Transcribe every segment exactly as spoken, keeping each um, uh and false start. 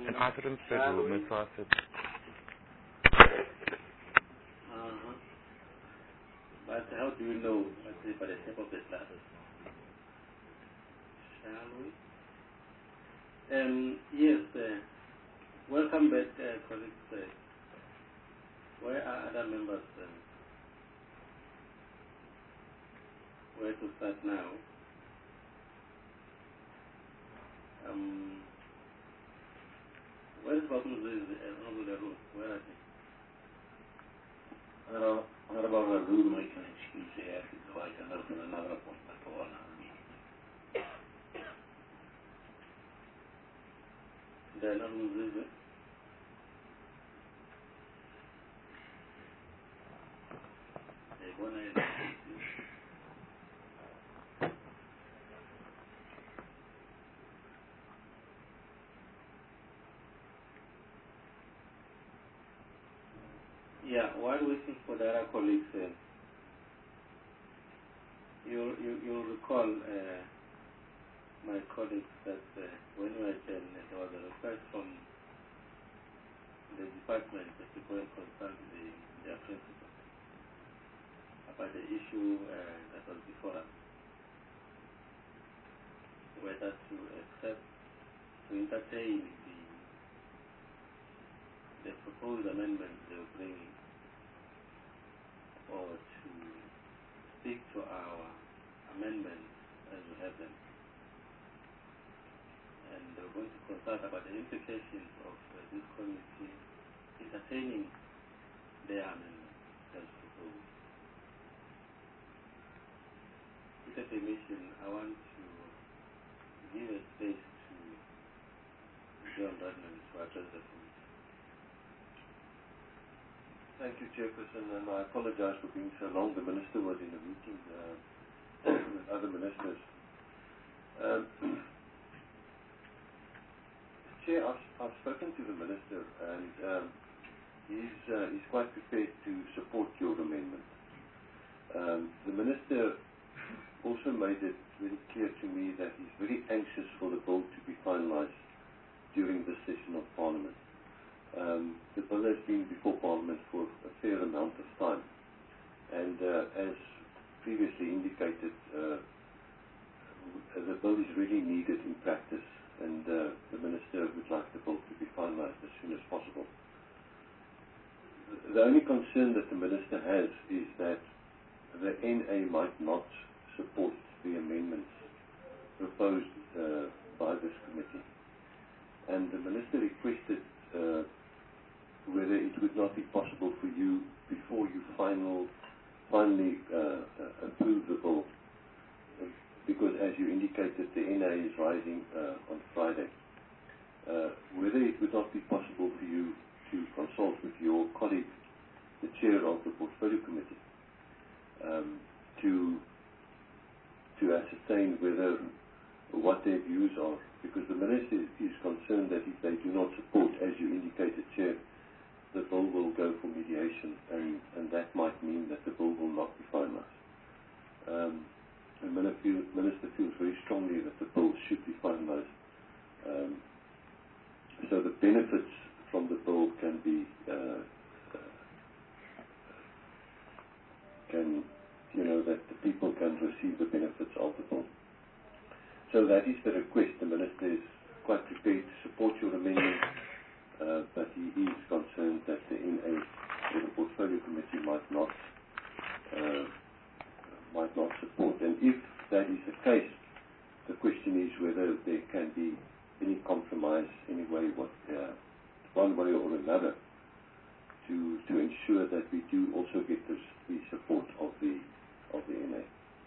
And Adam Federal, Mufasa. Uh-huh. But how do you know what is by the shape of the stars? Shall we? Um, yes, uh, welcome back, uh, colleagues. Uh, where are other members? Uh, where to start now? Um, where is Babu Zul? Where are they? Uh, what about a room I can excuse here so I can open another appointment for another meeting? They are not Zul. They go now. Yeah, while waiting for the other colleagues, uh, you you you recall uh, my colleagues that uh, when we were there, there was a request from the department that to go and consult the, their principal about the issue uh, that was before us, whether to accept, to entertain the the proposed amendments they were bringing, or to speak to our amendments as we have them. And we're going to consult about the implications of uh, this committee entertaining their amendments as proposed. With the permission, I want to give a space to John Redmond to address the committee. Thank you, Chairperson, and I apologize for being so long. The Minister was in a meeting uh, with other ministers. Um, Chair, I've, I've spoken to the Minister, and um, he's, uh, he's quite prepared to support your amendment. Um, the Minister also made it very clear to me that he's very anxious for the bill to be finalized during this session of Parliament. Um, the bill has been before Parliament for a fair amount of time, and uh, as previously indicated, uh, the bill is really needed in practice, and uh, the Minister would like the bill to be finalised as soon as possible. The only concern that the Minister has is that the N A might not support the amendments proposed uh, by this committee, and the Minister requested uh, whether it would not be possible for you, before you final, finally uh, uh, approve the bill, uh, because as you indicated, the N A is rising uh, on Friday, uh, whether it would not be possible for you to consult with your colleague, the chair of the Portfolio Committee, um, to to ascertain whether what their views are, because the Minister is, is concerned that if they do not support, as you indicated, Chair, the bill will go for mediation, and, and that might mean that the bill will not be finalised. Um, the Minister, feel, Minister feels very strongly that the bill should be finalised. Um, so the benefits from the bill can be, uh, uh, can, you know, that the people can receive the benefits of the bill. So that is the request. The Minister is quite prepared to support your amendment. Uh, but he is concerned that the N A or the Portfolio Committee might not uh, might not support. And if that is the case, the question is whether there can be any compromise, any way, what, uh, one way or another, to to ensure that we do also get this, the support of the of the N A.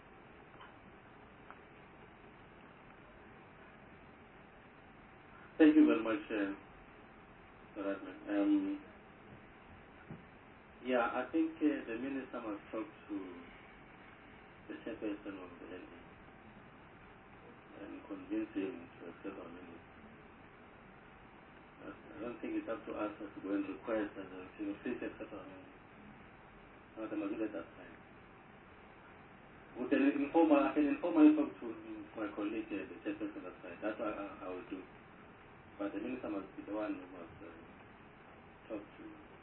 Thank you very much. Uh, Um, yeah, I think uh, the Minister must talk to the chairperson of the N A and convince him to accept our amendment. I don't think it's up to us to go and request that they will please accept our amendment. No, they must do that that time. We can inform, I can informally talk to my colleague, uh, the chairperson that side. That's what I, I will do. but the minister must be the one who must uh, talk to.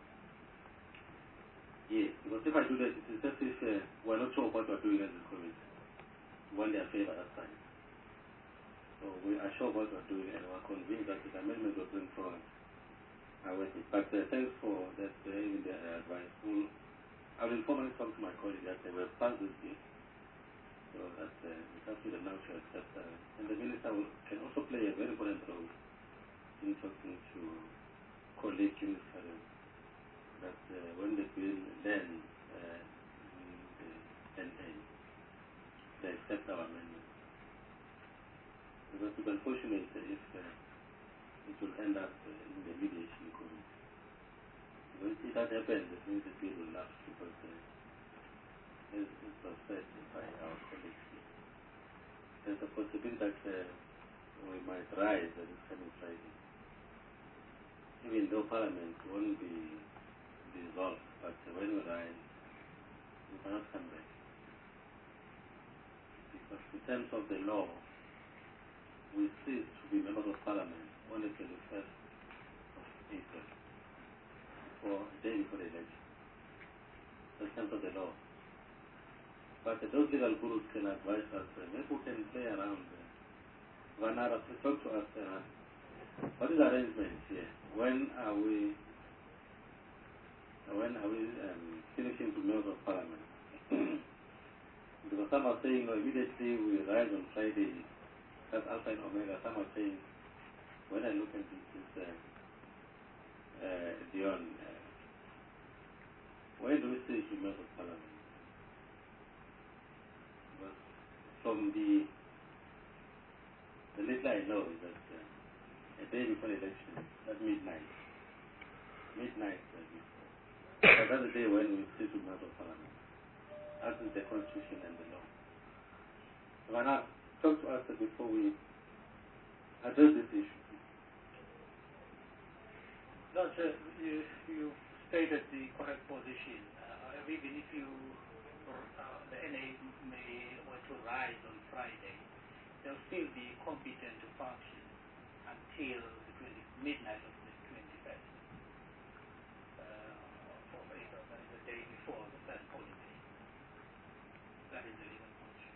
Yes, because if I do that, it is just if uh, we're not sure what we're doing as a committee. When they are favored, that's fine. So we are sure what we're doing and we're convinced that the amendments we're bringing forward are worth it. But uh, thanks for that, uh, even the uh, advice. We'll, I will informally talk to my colleague that uh, we have passed this bill, so that uh, it's up to them now to accept. Uh, and the minister will, can also play a very important role in talking to colleagues in that uh, when the bill lands uh, in the N A, they accept our amendment. Because it's unfortunate if uh, it will end up uh, in the mediation committee. Because if that happens, it means the bill will lapse because uh, as it was said by our colleagues here, there's a possibility that uh, we might rise at this coming Friday. Even though Parliament won't be dissolved, but uh, when we rise, we cannot come back. Because in terms of the law, we cease to be members of Parliament on the twenty-first of April, for a day before the election. In terms of the law. But uh, those legal gurus can advise us, uh, maybe we can play around. Uh, Vanara, please talk to us. Uh, what is the arrangement here? When are we when are we um, finishing to members of Parliament? Because some are saying, no, immediately we rise on Friday. That's Alpha and Omega. Some are saying, when I look at this, this uh, uh, Dion, uh, when do we say to members of Parliament? Because from the the little I know is that uh, a day before the election, at midnight, midnight uh, before, so that's the day when we say to members of Parliament, as is the Constitution and the law. So now, talk to us before we address this issue. Doctor, you, you stated the correct position. Uh, even if you, uh, the N A may want to rise on Friday, they'll still be competent to function until the twenty, midnight of the twenty-first uh, of April. That is the day before the first holiday. That is the legal function.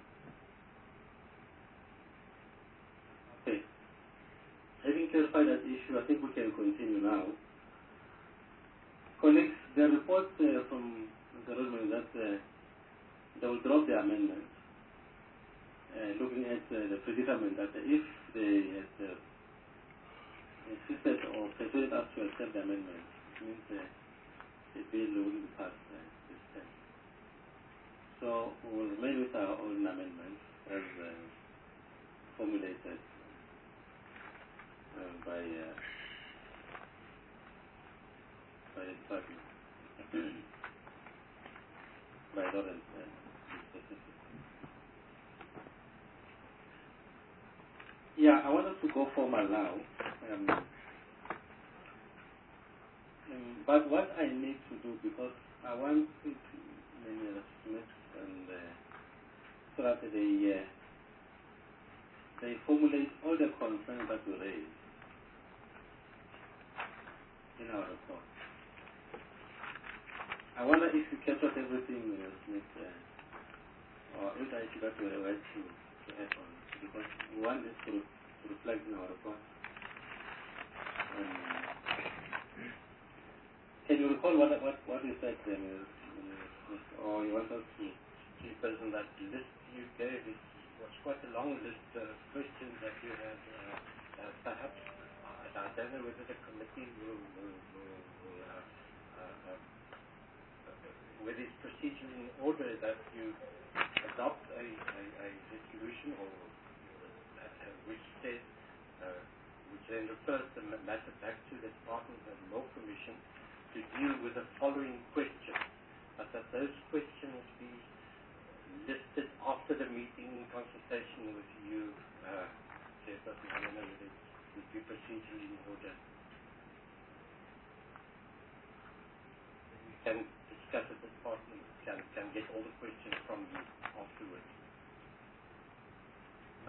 Okay. Having clarified that issue, I think we can continue now. Colleagues, the report uh, from the government that uh, they will drop the amendment, uh, looking at uh, the predicament that if they had uh, insisted or persuaded us to accept the amendment, it means uh, the bill will be passed uh, this time. So we will remain with our own amendments as uh, formulated uh, by uh, by the department, by Lawrence uh, specifically. Yeah, I want us to go formal now. Um, um, but what I need to do, because I want it many estimates and uh, so that they uh, they formulate all the concerns that we raise in our report. I wonder if you captured everything, uh, Smith, uh, or if I should have to write to, to add on, because we want this to, to reflect in our report. Um, can you recall what what what you said, um, uh, or you want us to? Chairperson, that list you gave is, was quite a long list of questions that you had. Uh, uh, perhaps uh, I don't know whether the committee will, will, will, will uh, uh, uh, whether it's procedure in order that you adopt a, a, a resolution or uh, uh, which says, uh, which then refers the matter back to the Department of Law Commission to deal with the following questions, but that those questions be listed after the meeting in consultation with you, uh, Chairperson. I don't know whether it would be procedurally in order. We can discuss it. The department can, can get all the questions from you afterwards.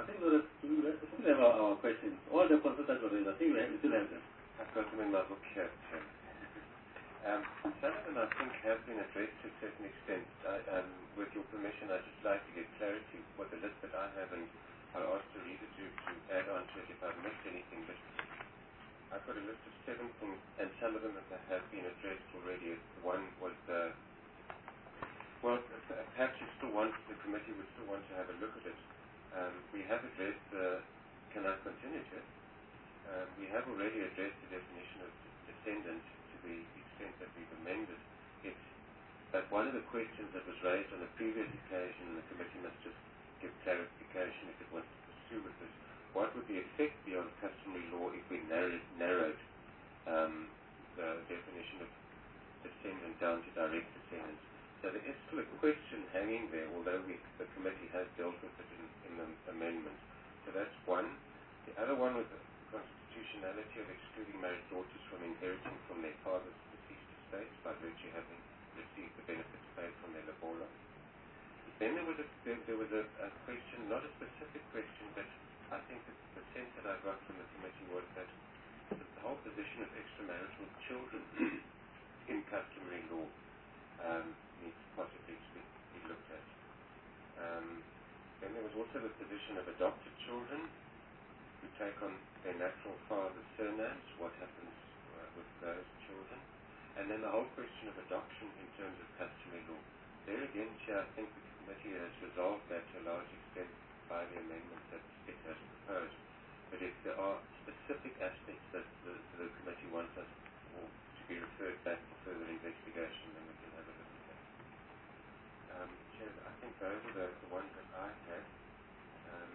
I think we still have our, our questions. All the concerns that were raised, I think we, have, we still have them. I've got them in my book here, Chair. Um, some of them I think have been addressed to a certain extent. I, um, with your permission, I'd just like to get clarity for the list that I have, and I'll ask the reader to, to add on to it if I've missed anything. But I've got a list of seven things, and some of them that have been addressed already. One was the, well, perhaps you still want, the committee would still want to have a look at it. Um, we have addressed the, can I continue to? Um, we have already addressed the definition of descendant to the extent that we've amended it. But one of the questions that was raised on a previous occasion, and the committee must just give clarification if it wants to pursue with this, what would the effect be on customary law if we narrowed, narrowed um, the definition of descendant down to direct descendants? So there is still a question hanging there, although we, the committee has dealt with it in, in the amendment. So that's one. The other one was the constitutionality of excluding married daughters from inheriting from their father's deceased estates by virtue of having received the benefits paid from their labola. Then there was a, there, there was a, a question, not a specific question, but I think the, the sense that I got from the committee was that the, the whole position of extramarital children in customary law um, needs possibly to be, be looked at. Um, then there was also the position of adopted children who take on their natural father's surnames, what happens uh, with those children. And then the whole question of adoption in terms of customary law. There again, Chair, I think the committee has resolved that to a large extent by the amendments that it has proposed. But if there are specific aspects that the, the committee wants us or to be referred back for further investigation, then we can have a look at that. Um, Chair, I think those are the, the ones that I had. Um,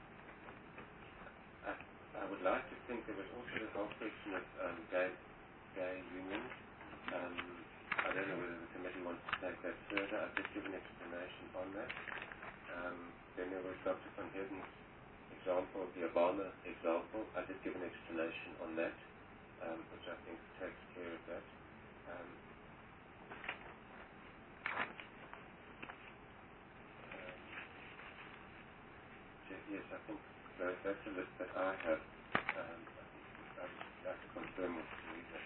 I, I would like to think there was also the whole question of um, gay, gay unions. Um, I don't know whether the committee wants to take that further. I've just given explanation on that. Um, then there was Doctor Van Heerden's example, the Obama example. I did give an explanation on that, um, which I think takes care of that. Um, um, yes, I think that, that's a list that I have. Um, I would like to confirm with the reader.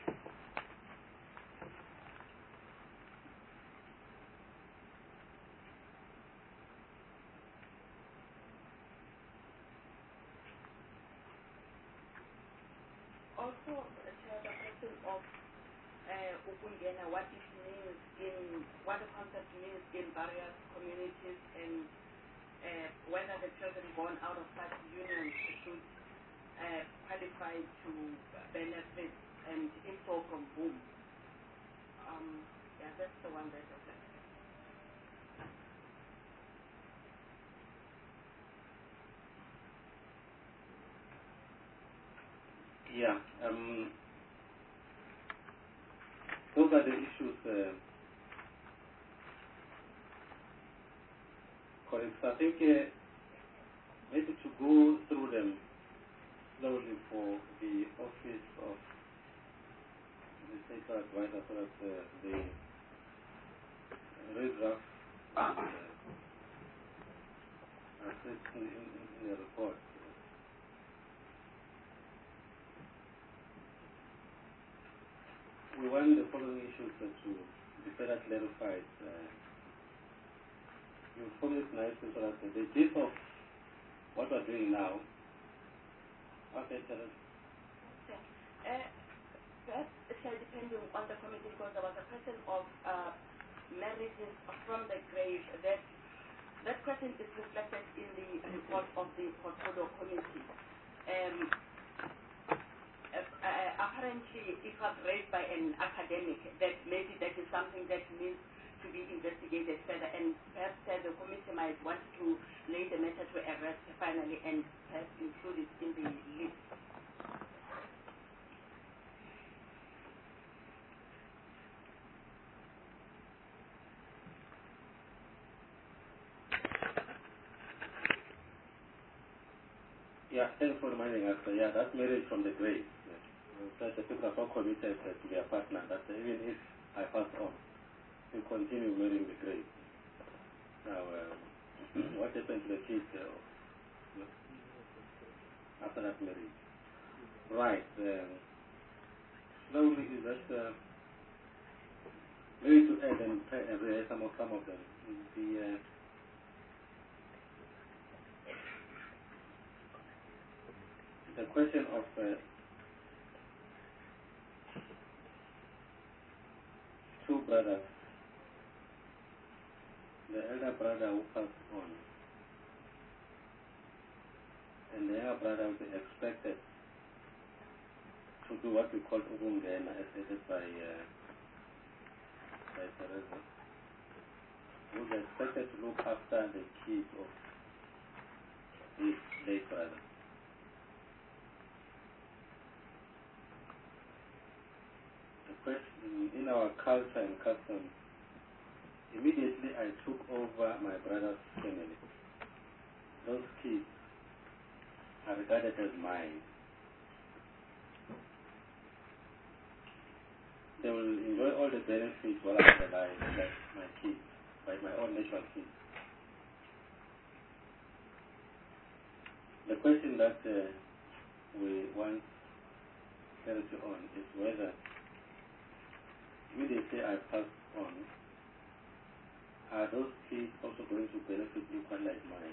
Also, uh, the question of uh, Ukungena, what it means in, what the concept means in various communities, and uh, whether the children born out of such unions should uh, qualify to benefit, and if so, from whom. Um, yeah, that's the one that I said. Yeah. Um, those are the issues. Uh, correct. So I think uh, maybe to go through them slowly for the office of the state advisor, so that uh, the very rough and uh, assessed in, in, in the report. We want the following issues uh, to be further clarified. Uh, you form it nicely so that the gist of what we're doing now. Okay, Terence. Okay. Uh, perhaps it's uh, depending on the committee, because there was a question of uh, marriages from the grave. That that question is reflected in the report of the portfolio committee. Um, Uh, uh, apparently, it was raised by an academic that maybe that is something that needs to be investigated further, and perhaps uh, the committee might want to lay the matter to a rest finally and perhaps include it in the list. Yeah, thanks for reminding us. Uh, yeah, that's marriage from the grave. Yes. Uh, the people are so committed uh, to their partner that uh, even if I pass on, they continue marrying the grave. Now, uh, what happened to the kids? Uh, after that marriage. Right. Uh, slowly is that uh, maybe to add and uh, some of some of them. The uh, the question of uh, two brothers, the elder brother who passed on, and the younger brother was expected to do what we call ubungena, as stated by uh, by Teresa, who was expected to look after the kids of his late brother. The question in our culture and customs, immediately I took over my brother's family. Those kids are regarded as mine. They will enjoy all the benefits while I'm alive, like my kids, like my own natural kids. The question that uh, we want clarity on is whether immediately I pass on, are those kids also going to benefit equally like mine?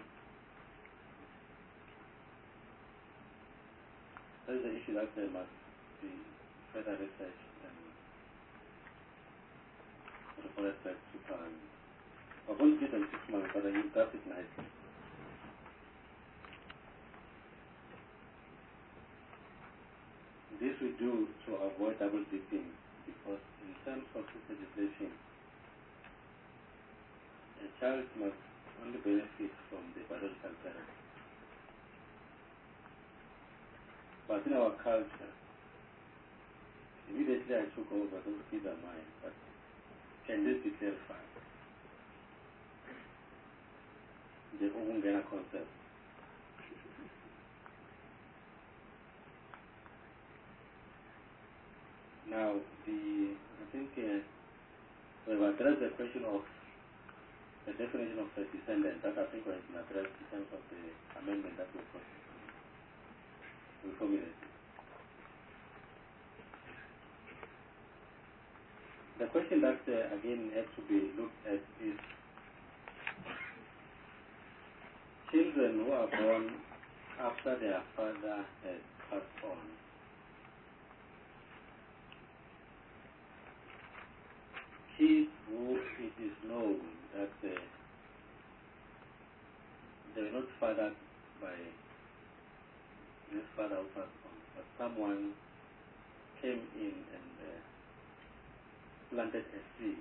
That is the issue that there must be further research and reported back to Parliament. We're going to give them six months, but I will draft it nicely. This we do to avoid double dipping, because in terms of this legislation, a child must only benefit from the biological parent. But in our culture, immediately I took over, those kids are mine. But can this be clarified? The Ogungena concept. Now, the I think uh, we've addressed the question of the definition of a descendant. That I think has been addressed in terms of the amendment that we formulated. The question that uh, again has to be looked at is children who are born after their father has passed on. Kids who it is known that uh, they were not fathered by this father who passed on, but someone came in and uh, planted a seed.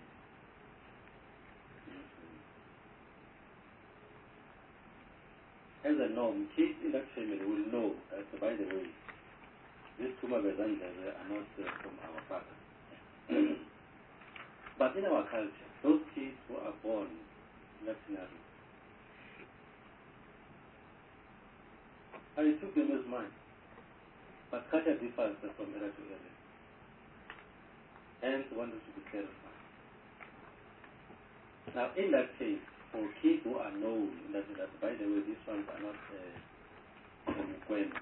As a norm, kids in that family will know that, by the way, these two Mabezans are not uh, from our father. But in our culture, those kids who are born in that scenario, I took them as mine. But culture differs from area to area. Hence, one should be clarified. Now, in that case, for kids who are known, that, that by the way, these ones are not uh, when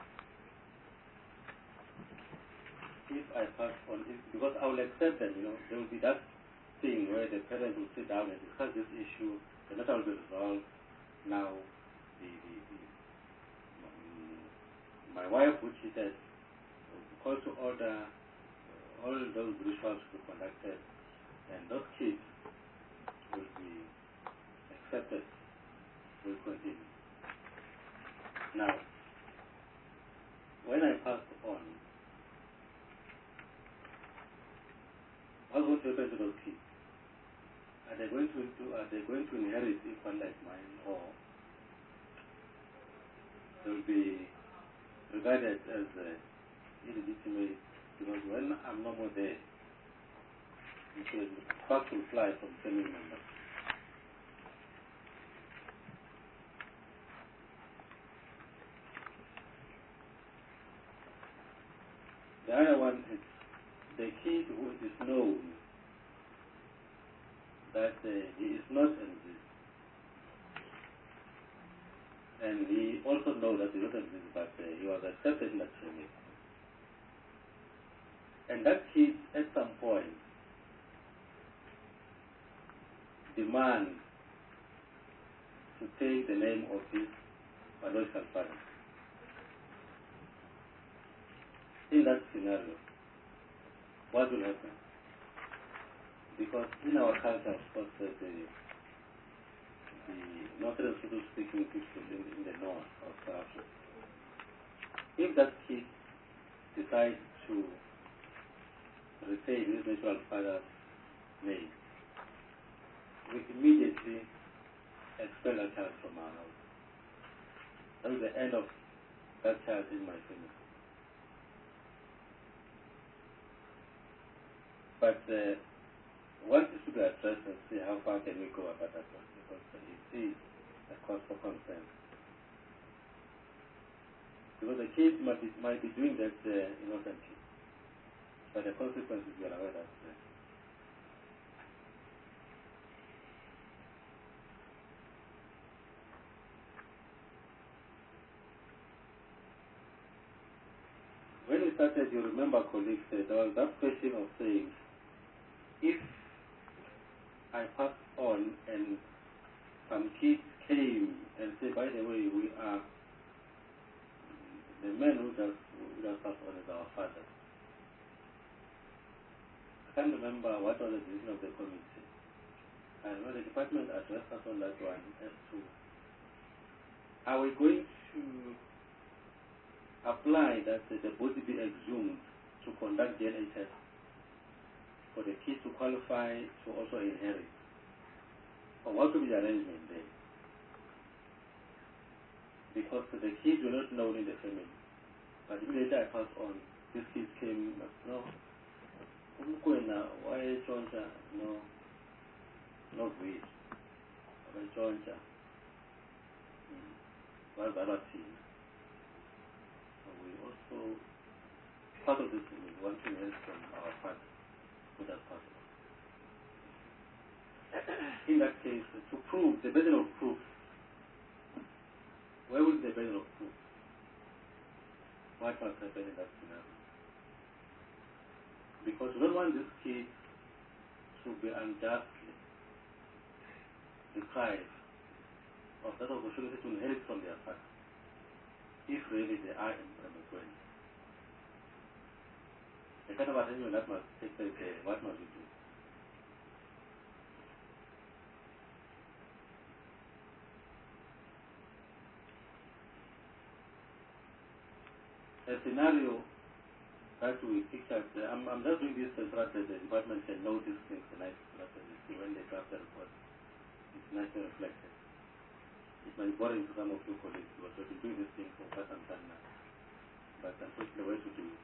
if I pass on, if, because I will accept that, you know, there will be that thing where the parents will sit down and discuss this issue, the matter will be resolved. Now, the, the, the um, my wife, which she said, will call to order, uh, all those rituals will be conducted, and those kids will be accepted, will continue. Now, when I passed on, what's going to happen to those kids? Are they going to do, are they going to inherit equal like mine, or they will be regarded as uh, illegitimate? Because when I'm no more there, the sparks will fly from family members. The other one is the kid who is known that uh, he is not in this. And he also knows that he wasn't this, but uh, he was accepted in that family. And that kid, at some point, demands to take the name of his biological father. In that scenario, what will happen? Because in our culture, of course, uh, the, the Northern Sotho-speaking people in, in the north of South Africa, if that kid decides to retain his natural father's name, we immediately expel that child from our house. That is the end of that child in my family. But uh, what is to be addressed and see how far can we go about that one, because uh, it is a cause for concern. Because the kids might be, might be doing that uh, innocently, but the consequences you are aware of. Uh, when we started, you remember, colleagues, uh, there was that question of saying, if I pass on and some kids came and said, by the way, we are the men who just, who just passed on as our father. I can't remember what was the decision of the committee. And when the department addressed us on that one as to, are we going to apply that uh, the body be exhumed to conduct D N A tests for the kids to qualify to also inherit? Or what will be the arrangement there? Because the kids were not known in the family. But immediately I passed on, these kids came, no, why Choncha? No, not we. Why Choncha? What's the other team? We also, part of this thing is one thing else from our father, who does pass on. In that case, to prove the burden of proof, where would the burden of proof? What must happen in that scenario? Because we don't want this kid to be unjustly deprived of that opportunity to inherit from their father, if really they are impremature. The kind of arrangement that must take place there, what must we do? A scenario that we pictured, uh, I'm, I'm just doing this so that the department can know these things tonight, so that uh, when they draft the report, it's nicely reflected. It might be boring to some of you colleagues because we've been doing this thing for quite some time now. But unfortunately, the way to do it.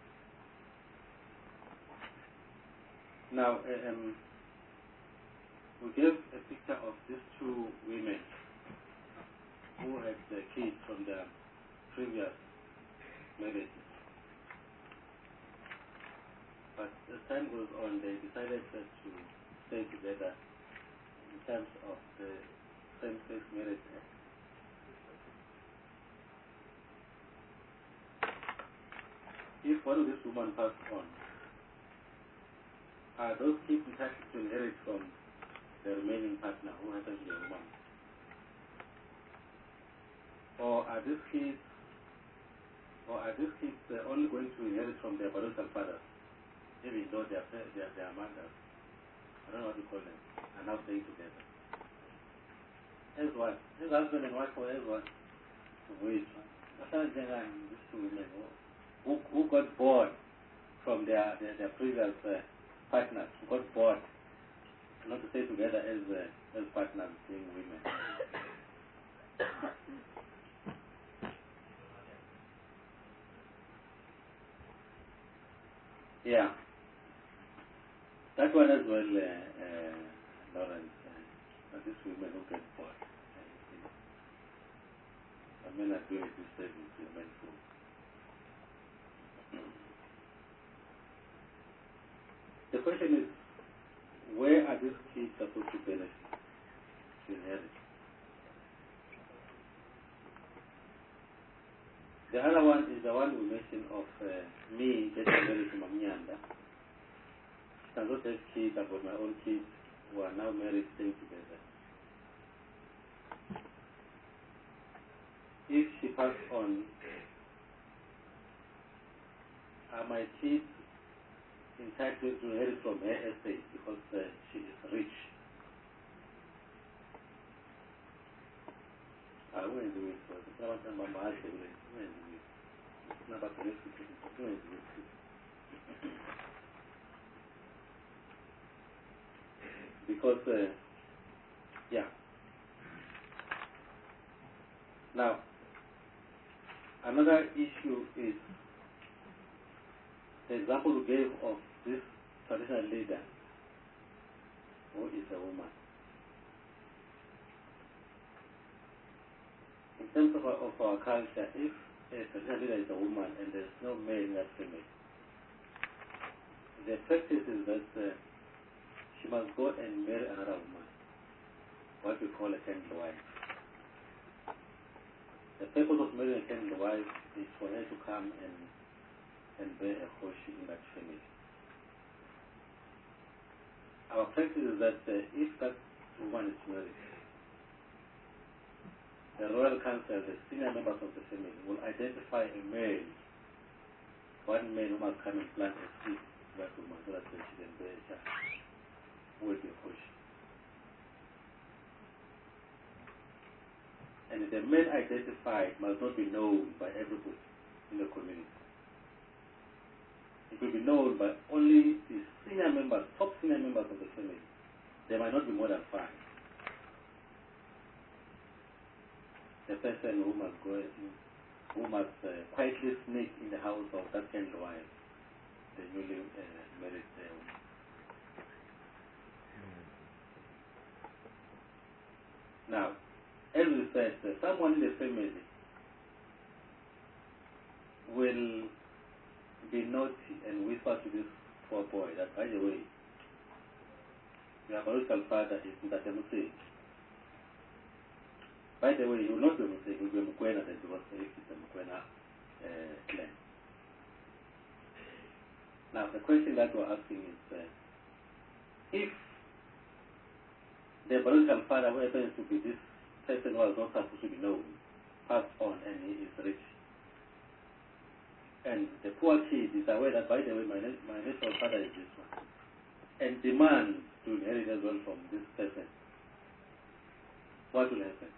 Now, uh, um, we gave a picture of these two women who had the kids from their previous marriages. But as time goes on, they decided to stay together in terms of the same-sex marriage act. If one of these women passed on, are those kids entitled to inherit from the remaining partner who happens to be a woman? Or are these kids, or are these kids uh, only going to inherit from their biological fathers, even though they are their, their mothers, I don't know what to call them, are now staying together? As what? As husband and wife, or as what? Wait, these two women who, who got bored from their, their, their previous uh, partners, who got bored not to stay together as, uh, as partners, being women. Yeah. That one as well, uh, uh, Lawrence, uh, these women who get bored. I may not do it this service, women too. The question is, where are these kids supposed to benefit, to inherit? The other one is the one we mentioned of uh, me getting married to Mamianda. She can not have kids. I've got my own kids who are now married, staying together. If she passed on, are my kids entitled to inherit from her estate because uh, she is rich? I won't do it. I want to remember how to do it. I won't do it. It's not about the risk. I won't do it. Because, uh, yeah. Now, another issue is the example we gave of this traditional leader who is a woman. In terms of our, of our culture, if a traditional leader is a woman and there's no male in that family, the practice is that uh, she must go and marry another woman, what we call a candle wife. The purpose of marrying a candle wife is for her to come and, and bear a hoshi in that family. Our practice is that uh, if that woman is married, the royal council, the senior members of the family, will identify a male, one male who must come and plant a seed to that woman so that she can bear a child who will be a hoshi. And the men identified must not be known by everybody in the community. It will be known by only the senior members, top senior members of the family. There might not be more than five. The person who must go, who must uh, quietly sneak in the house of that candle wife, the newly uh, married uh, woman. Now, as we said, uh, someone in the family will be naughty and whisper to this poor boy that, by the way, your biological father is Ntatemusei. By the way, he will not be Musei, he will be Mukwena, that was if it's a Mukwena uh, clan. Now, the question that we're asking is, uh, if the biological father, who happens to be this person who was not supposed to be known, passed on and he is rich, and the poor kid is aware that, by the way, my, my natural father is this one, and demands to inherit as well from this person, what will happen?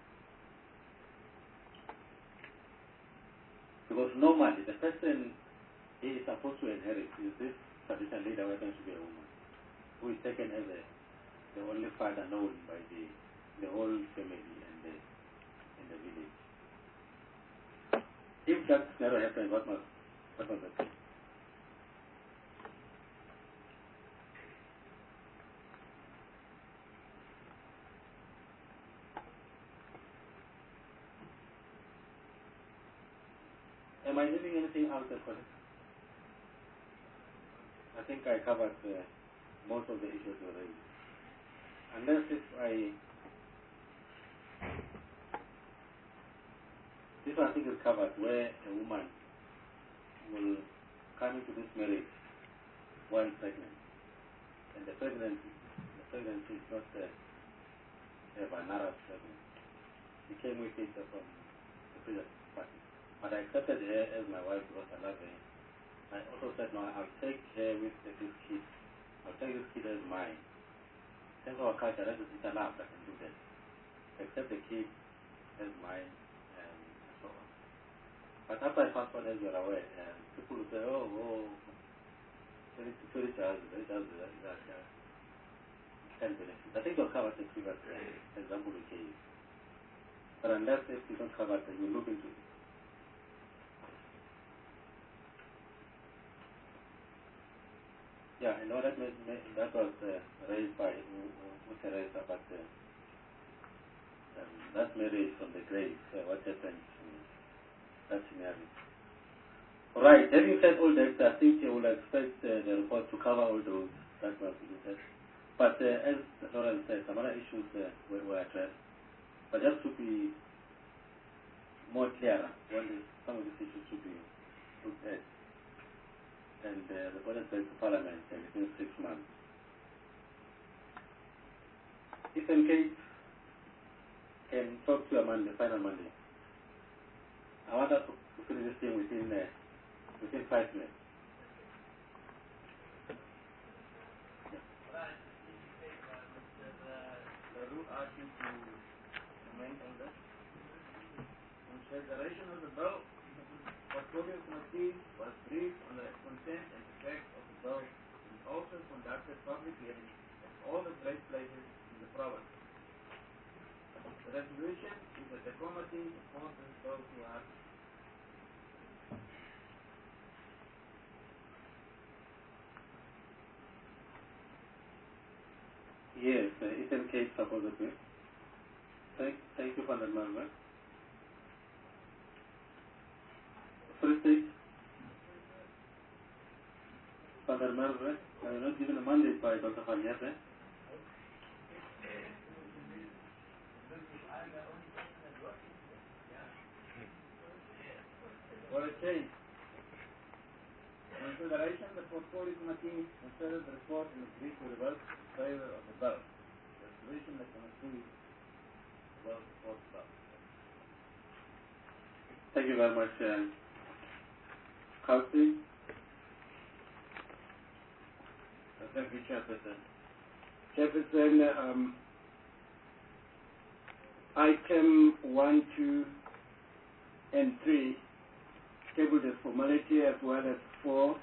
Because normally the person he is supposed to inherit is this traditional leader who happens to be a woman, who is taken as a, the only father known by the, the whole family and the, in the village. If that never happens, what must, what must happen? Am I leaving anything out there for this? I think I covered uh, most of the issues already. Unless if I... This I think is covered, where a woman will come into this marriage while pregnant. And the pregnancy, the pregnancy is not uh, a Vanara pregnancy. She came with it uh, from the previous party. But I accepted her as my wife because I love her. I also said, no, I'll take her with uh, this kid. I'll take this kid as mine. Thanks to our culture, that is allowed, I can do that. Accept the kid as mine and so on. But after I passed on, as you're aware, uh, people will say, oh, oh, very, very child, very child, that, that, that can benefit. I think you'll cover the previous uh, example we gave. But unless if you don't cover it, you look into it. Yeah, I know that may, may, that was uh, raised by Teresa, but uh, um, that marriage from the grave, uh, what happened to that scenario. Right, having said all that, I think you will expect uh, the report to cover all those that were said. But uh, as Lawrence said, some other issues uh, were, were addressed. But just to be more clearer when the, some of these issues should be looked at and uh, reported back to Parliament uh, within six months. If M K can talk to you on the final Monday, I want us to finish this thing within uh, within five minutes. Asking to comment on this. Consideration of the bill, portfolio committee was briefed on the content and effect of the bill and also conducted public hearings at all the great places in the province. The resolution is that the committee supports this bill to us. Yes, uh, it's in case supposedly. Thank, thank you for the member. First thing, Father Merve, I was not given a mandate by Doctor Fanyate. For a change, consideration the portfolio committee considered the report and agreed to revoke in favor of the bill. The resolution the committee will support the bill. Thank you very much, uh, Kelsey. Thank you, Chairperson. Chairperson, um, item one, two, and three, tabled as formality as well as four,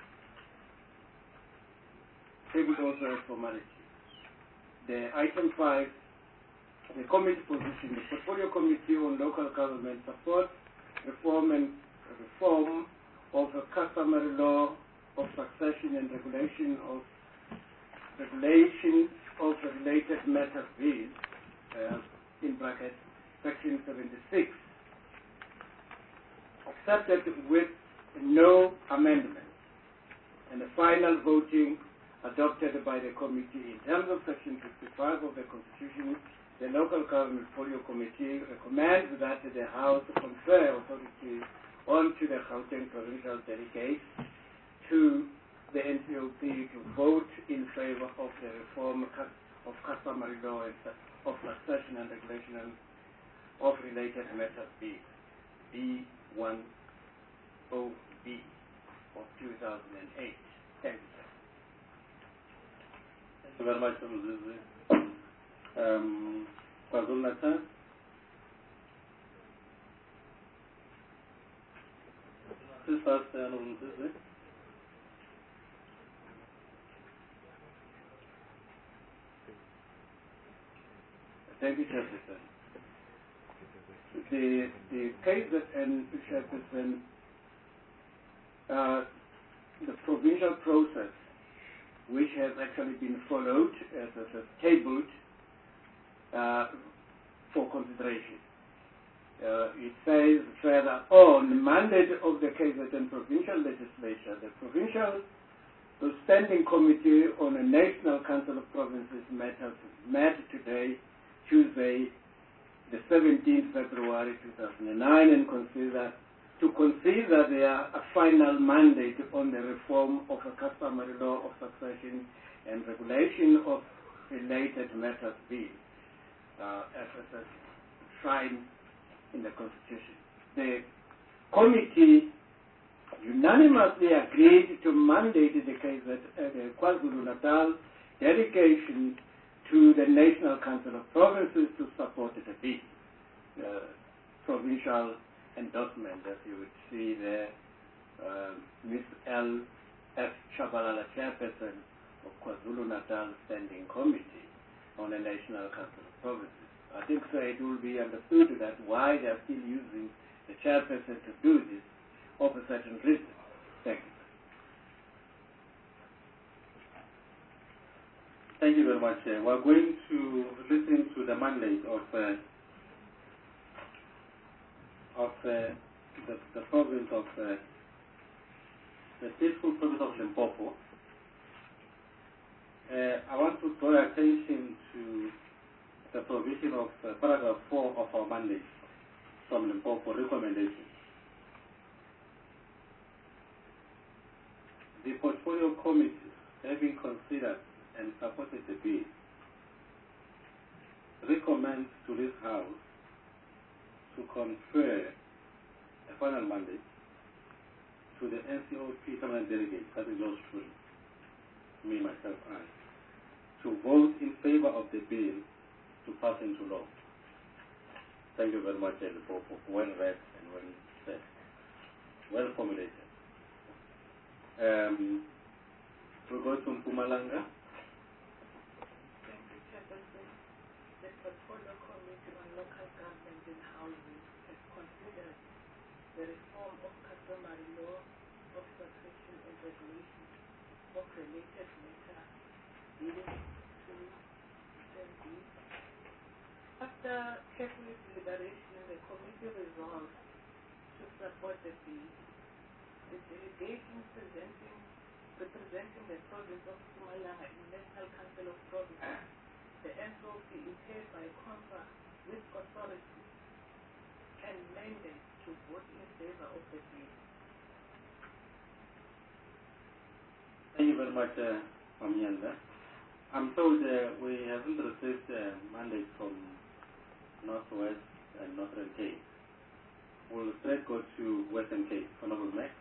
tabled also as formality. The item five, the committee position, the Portfolio Committee on Local Government supports reform and reform of a customary law of succession and regulation of regulation of related matters bill, uh, in bracket, section seventy-six, accepted with no amendment, and the final voting adopted by the committee. In terms of section fifty-five of the Constitution, the Local Government Portfolio Committee recommends that the House confer authority onto the Gauteng provincial delegates to the N C O P to vote in favor of the reform of customary law and of succession and regulation of related matters bill, B ten B of two thousand eight. Thank you, sir. Thank you very much, Mr. Um, KwaZulu-Natal. Please start, uh, Honorable President. Thank you, Chairperson. The, the case that, and Chairperson, uh, the provincial process, which has actually been followed as, as, as tabled uh, for consideration. Uh, it says further on, the mandate of the K Z N provincial legislature, the provincial standing committee on the National Council of Provinces matters met today, Tuesday, the seventeenth of February two thousand nine, and consider to consider their a final mandate on the reform of a customary law of succession and regulation of related matters bill, uh, as, as enshrined in the Constitution. The committee unanimously agreed to mandate the, K Z, uh, the KwaZulu-Natal delegation to the National Council of Provinces to support the bill. Uh, provincial endorsement, as you would see there, uh, Miz L F Shabalala, Chairperson of KwaZulu-Natal Standing Committee on the National Council of Provinces. I think so it will be understood that why they are still using the Chairperson to do this of a certain reason. Thank you. Thank you very much. Uh, we're going to listen to the mandate of uh, of uh, the, the province of uh, the peaceful province of Limpopo. Uh, I want to draw attention to the provision of uh, paragraph four of our mandate. from Limpopo for recommendation. The portfolio committee, having considered and supported the bill, recommends to this House to confer a final mandate to the N C O P permanent delegate, that is yours truly, me, myself, I, to vote in favor of the bill to pass into law. Thank you very much, Elder, for, for well read and well said, well formulated. Um, we'll go to Mpumalanga. Thank you, Chairperson. The Portfolio Committee on Local Government and Housing has considered the reform of customary law of succession and regulation of related matter dealing to T. After careful deliberation, the committee resolved to support the bill. The delegation presenting, representing the province of Mpumalanga in the National Council of Provinces, the N C O P is paid by contract with authority and mandate to vote in favor of the bill. Thank you very much, uh, Mamianda. I'm told uh, we haven't received a uh, mandate from Northwest and Northern Cape. We'll straight go to Western Cape. Honorable Mac.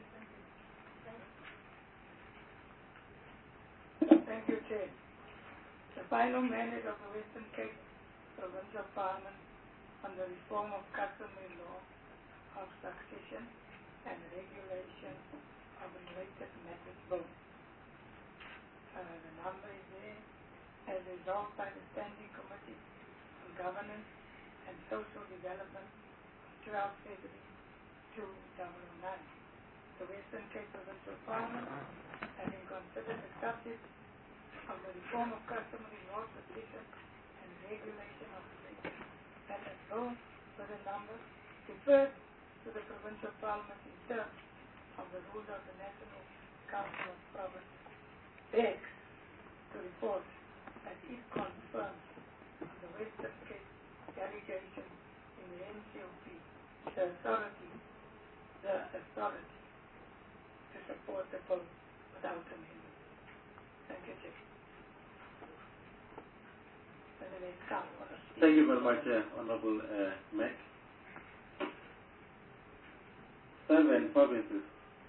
Thank you, Chair. The final mandate of the Western Cape Provincial Parliament on the reform of customary law of succession and regulation of related matters vote. Uh, the number is there, as resolved by the Standing Committee on Governance and Social Development on twelve February two thousand nine. The Western Cape Provincial Parliament, having considered the subject of the reform of customary law, succession and regulation of related matters vote with a number referred to the Provincial Parliament in terms of the rules of the National Council of Provinces, begs to report that it confirms on the Western Cape delegation in the N C O P the authority, the authority to support the vote without amendment. Thank you, Chair. Thank you very much, uh, Honorable uh, Mac. Seven provinces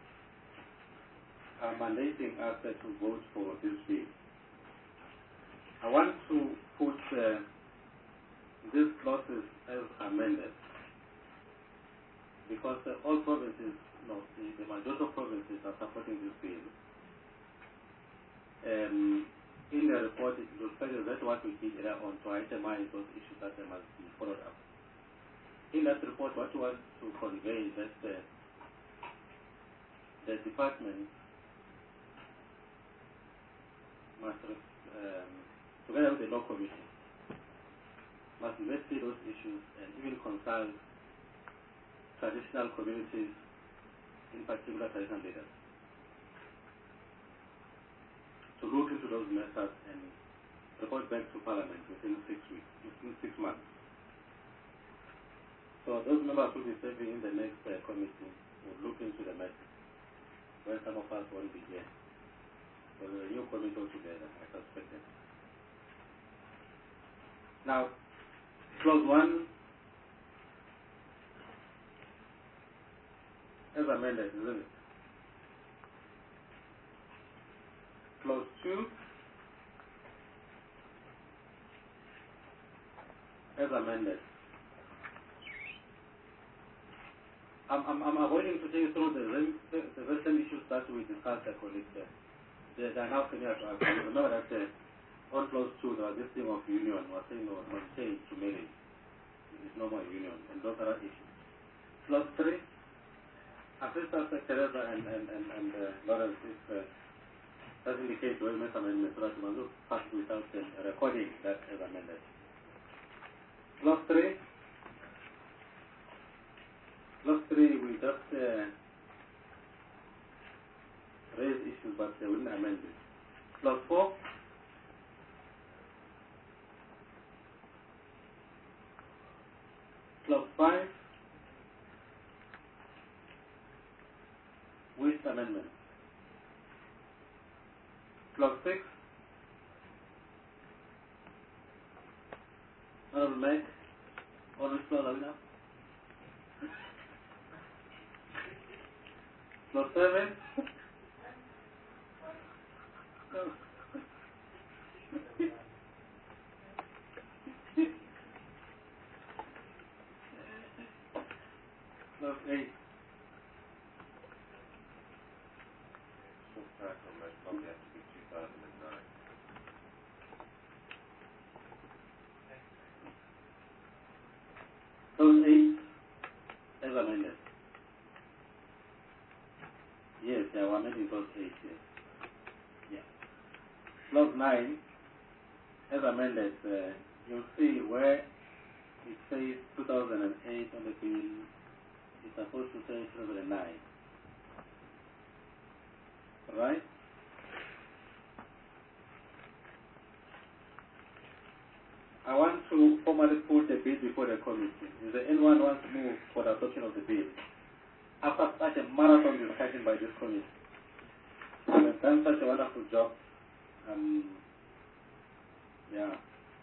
are mandating us uh, to vote for this bill. I want to put uh, these clauses as amended because uh, all provinces, no, the, the majority of provinces are supporting this bill. Um, in the report, it was stated that what we did earlier on to itemize those issues that must be followed up. In that report, what we want to convey is that uh, the department must, um, together with the law commission, must investigate those issues and even consult traditional communities, in particular traditional leaders, to look into those methods and report back to Parliament within six weeks, within six months. So those members will be serving in the next uh, committee will look into the matter when some of us won't be here. So the new committee altogether, I suspect it. Now, clause one as amended, isn't it? Clause two as amended. I'm, I'm, I'm avoiding to take you through the, the recent issues that we discussed, uh, colleagues. Uh, they, they are now familiar to us. Remember that uh, on clause two, there was this thing of union, was saying was was changed to marriage. It's no more union, and those are issues. Clause three, Assistant Secretary Teresa and, and, and, and uh, Lawrence, if uh, does indicate to make amendments so that we must pass without uh, recording that as amended. Clause three, Clause three, we just uh, raise issues, but they wouldn't amend it. Clause four, Clause five, Slot six. Honorable Mike. Honorable Slot, are we now? Slot seven. No. Slot eight. Short title may probably have to be two thousand nine. Slot eight. As amended. Yes, yeah, we're amending slot eight, yes. Yeah. Slot nine, as amended, uh, you'll see where it says two thousand eight on the bill, it's supposed to say two thousand nine. Right? I want to formally put the bill before the committee. Is there anyone who wants to move for the adoption of the bill? After such a marathon discussion by this committee, we have done such a wonderful job. Um, yeah.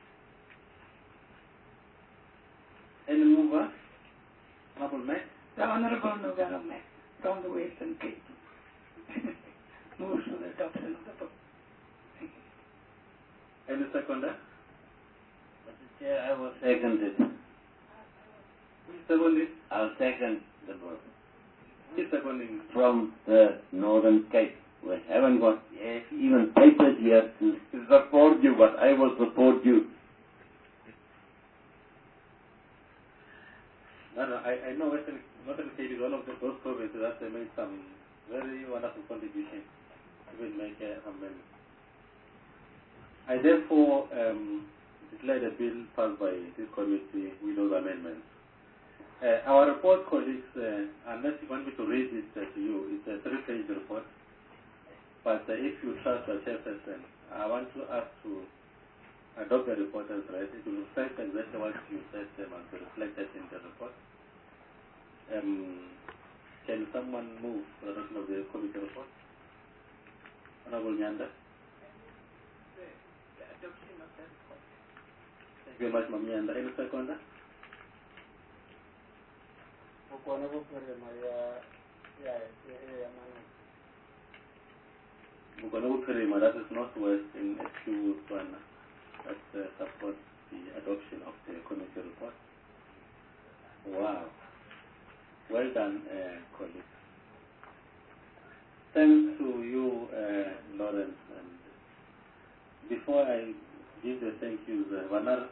Any mover? Honorable Mac? The Honorable Nogara Mac from the Western Cape moves to the adoption of the book. Thank you. Any seconder? Mister Chair, I will second it. Who is seconding? I'll second the vote. Who is seconding? From the Northern Cape. We haven't got yes, even papers here to support you, but I will support you. No, no, I, I know Western, Northern Cape is one of the, those provinces that they made some very wonderful contributions to make uh, amendments. I therefore um, declare the bill passed by this committee with those amendments. Uh, our report, colleagues, uh, unless you want me to read it uh, to you, it's a three-page report. But uh, if you trust the chairperson, I want to ask to adopt the report as read. It will reflect exactly what you said um, and to reflect that in the report. Um, can someone move for the adoption of the committee report? Honorable Nyanda. The adoption of the report. Thank you very much, Ma'am Nyanda. Any seconder? Mukonobu Perima, that is Northwest in S Q one, that uh, supports the adoption of the committee report. Wow. Well done, uh, colleagues. Thanks to you, uh, Lawrence. And before I give the thank yous, uh, Vanar.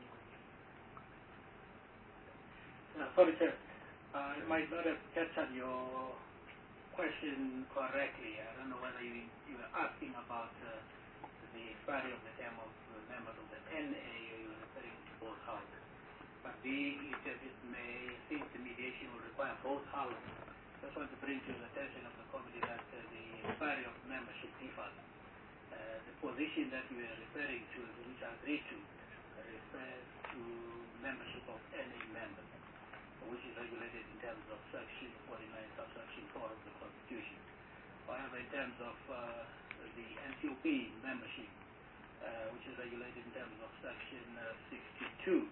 Uh, sorry, sir. Uh, I might not have captured your question correctly. I don't know whether you, you were asking about uh, the expiry of the term of uh, members of the N A, or you were referring to both houses. But the, it, it may, since the mediation will require both houses, I just want to bring to the attention of the committee that uh, the expiry of membership differs. Uh, the position that we are referring to, which I agreed to, refers to membership of N A members, which is regulated in terms of section forty-nine, subsection four of the Constitution. However, in terms of uh, the N C O P membership, uh, which is regulated in terms of section uh, sixty-two,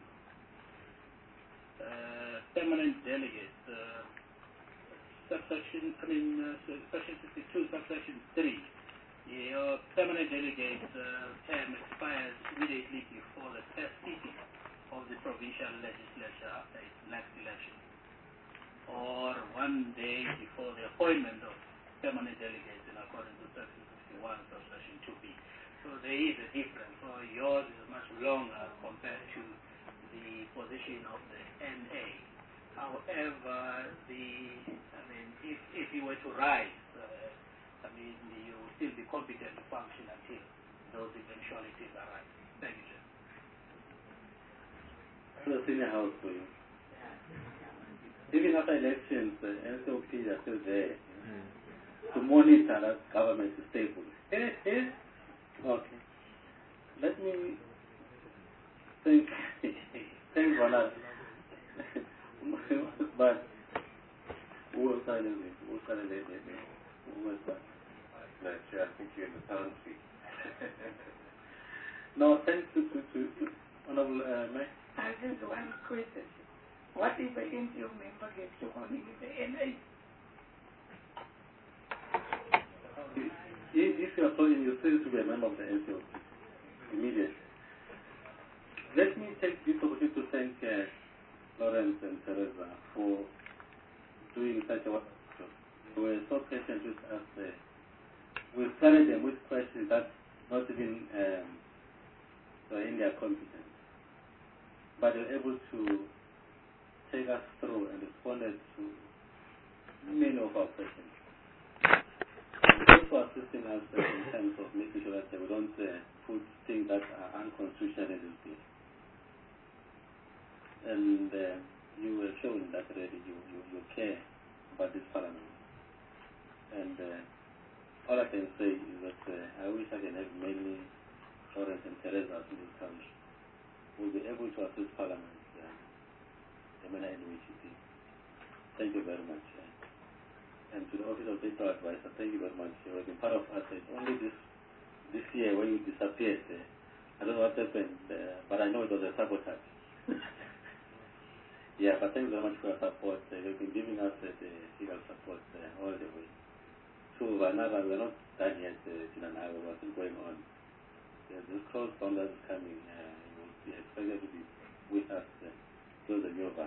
uh, permanent delegates, uh, subsection, I mean, uh, section sixty-two, subsection three, your permanent delegate's uh, term expires immediately before the first sitting of the provincial legislature after its next election, or one day before the appointment of permanent delegates in accordance with section sixty-one, subsection two B. So there is a difference. So yours is much longer compared to the position of the N A. However, the I mean, if if you were to rise, uh, I mean, you will still be competent to function until those eventualities arise. Thank you, sir. The senior house for you. Even after elections, the N C O P are still there mm. to monitor that government is stable. Okay. Let me think. Thank God. But who will silence it? Who will silence it? Who will silence it? No, Chair, I think you're in the town speak. No, thanks to, to, to, to Honorable uh, Mayor. I have just one question. What if an N G O member gets to on in the N A? If you are calling, you still to be a member of the N G O immediately. Let me take this opportunity to thank uh, Lawrence and Teresa for doing such a wonderful job. They were so patient with us. Uh, we started them with questions that not even um, were in their competence, but they were able to take us through and responded to many of our questions. And also assisting us uh, in terms of making sure that we don't uh, put things that are unconstitutional in this bill. And uh, you were showing that already you, you, you care about this parliament. And uh, all I can say is that uh, I wish I can have many Lawrence and Teresa in this country who will be able to assist parliament uh, the manner in which it is. Thank you very much. Uh, and to the Office of Digital Advisor, thank you very much. You have been part of us. It's only this this year when you disappeared. Uh, I don't know what happened, uh, but I know it was a sabotage. Yeah, but thank you very much for your support. Uh, you've been giving us uh, the legal support uh, all the way. So, another, we're not done yet, uh, Tina and I, what's going on. There's this close boundary coming. Uh, you will be expected to be with us uh, till the new year.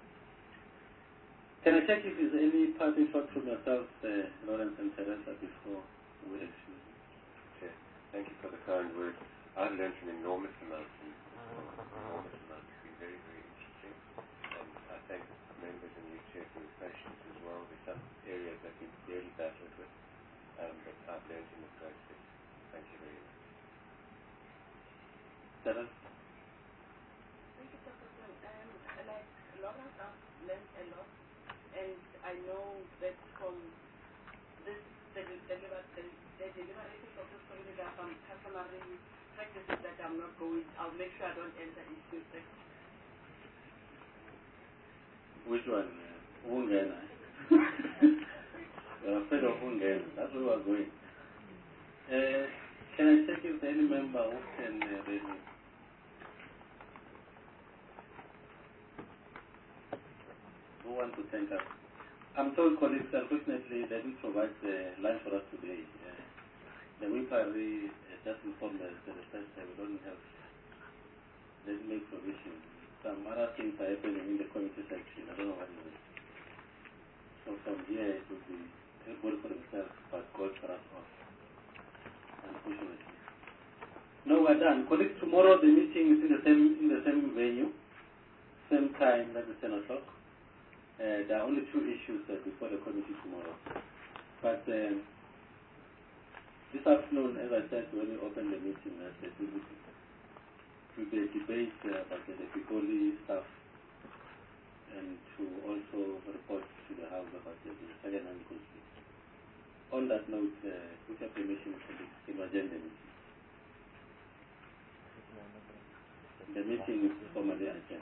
Can I check if there's any parting shot from yourself, uh, Lawrence and Teresa, before we excuse you? Okay. Thank you for the kind words. I've learned an enormous amount. Enormous amount. It's been very, very interesting. And I thank members and you, Chair, for your patience as well. There's some areas that we've really battled with, um, but I've learned in the process. Thank you very much. Teresa? Thank you, Doctor Um, like Lawrence, I've learned a lot, and I know that from this, the, the, the, the, the deliberations of this committee, there are some customary practices that I'm not going. I'll make sure I don't enter issues that. Which one? Uh, Ungena. We're afraid of Ungena. That's where we're going. Uh, can I check if any member who can uh, read me? Who wants to thank us? I'm told colleagues, unfortunately, they didn't provide the lunch for us today. Uh, the Wipari uh, just informed us that the first time we don't have, they didn't make provision. Some other things are happening in the committee section. I don't know what it is. So from here, it would be everybody for themselves, but God for us all. Unfortunately. No, we're done. Colleagues, tomorrow the meeting is in the same in the same venue, same time, that's ten o'clock. Uh, there are only two issues uh, before the committee tomorrow. But uh, this afternoon, as I said when we opened the meeting, I said we will be a debate uh, about the Picoli stuff and to also report to the House about the second hand goods. On that note, uh, with your permission, colleagues, the agenda meeting. The meeting is formally adjourned.